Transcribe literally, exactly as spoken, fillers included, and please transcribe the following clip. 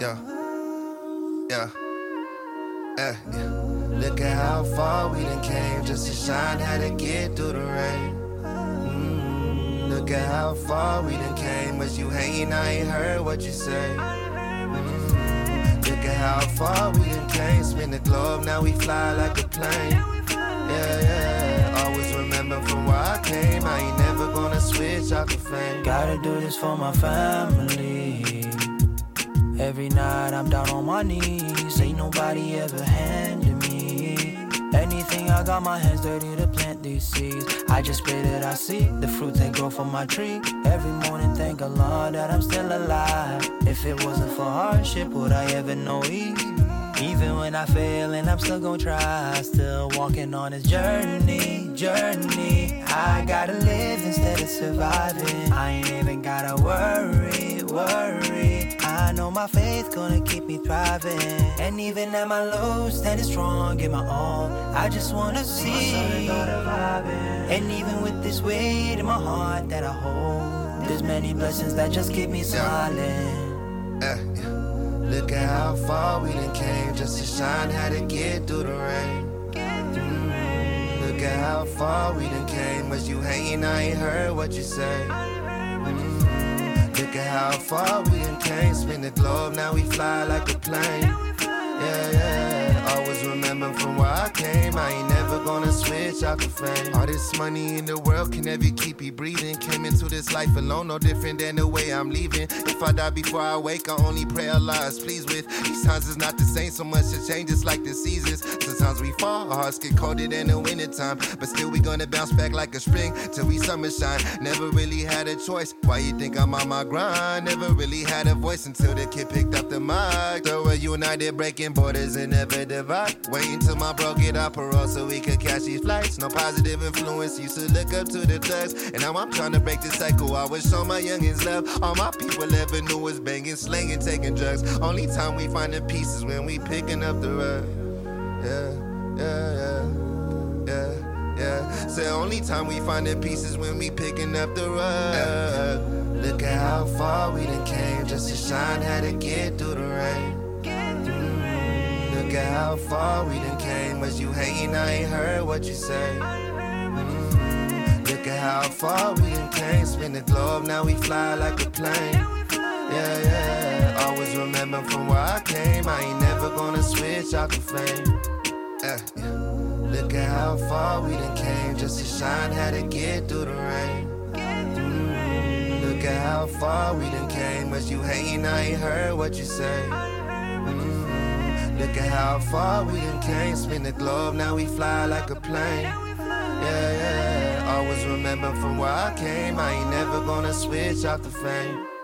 Yeah, yeah, eh, yeah. Look at how far we done came just to shine, had to get through the rain. Mm, look at how far we done came, was you hating, I ain't heard what you say. Mm, look at how far we done came, spin the globe, now we fly like a plane. Yeah, yeah, always remember from where I came, I ain't never gonna switch out the fame. Gotta do this for my family. Every night I'm down on my knees, ain't nobody ever handed me anything. I got my hands dirty to plant these seeds. I just pray that I see the fruit that grow from my tree. Every morning thank Allah that I'm still alive. If it wasn't for hardship, would I ever know ease? Even when I fail and I'm still gon' try, still walking on this journey, journey. I gotta live instead of surviving. I ain't even gotta worry, worry. I know my faith gonna keep me thriving. And even at my low, standing strong, give my all. I just wanna see. And even with this weight in my heart that I hold, there's many blessings that just keep me smiling. Yeah. Uh, yeah. Look at how far we done came just to shine, had to get through the rain. Mm, look at how far we done came, was you hating, I ain't heard what you say. Mm, look at how far we done came, spin the globe, now we fly like a plane. Yeah, yeah, always remember from where I came, I ain't never gonna switch out the fame. All this money in the world can never keep me breathing. Came into this life alone, no different than the way I'm leaving. If I die before I wake, I only pray Allah is pleased with. These times is not the same, so much to change, it's like the seasons. Sometimes we fall, our hearts get colder than the winter time, but still we gonna bounce back like a spring till we summer shine. Never really had a choice, why you think I'm on my grind? Never really had a voice until the kid picked up the mic. So we're united, breaking borders and never divide. Waiting till my bro get out parole so we could catch these flights. No positive influence, used to look up to the thugs, and now I'm trying to break the cycle. I wish all my youngins love. All my people ever knew was banging, slanging, taking drugs. Only time we find the pieces when we picking up the rug. Yeah, yeah, yeah, yeah, yeah. Say only time we find the pieces when we picking up the rug. Look at how far we done came just to shine, had to get through the rain. Look at how far we done came, was you hating, I ain't heard what you say. Mm, look at how far we done came, spin the globe, now we fly like a plane. Yeah, yeah, always remember from where I came, I ain't never gonna switch out the flame. Uh, yeah. Look at how far we done came, just to shine, had to get through the rain. Mm, look at how far we done came, was you hating, I ain't heard what you say. Look at how far we done came, spin the globe, now we fly like a plane. Yeah, yeah, always remember from where I came, I ain't never gonna switch out the fame.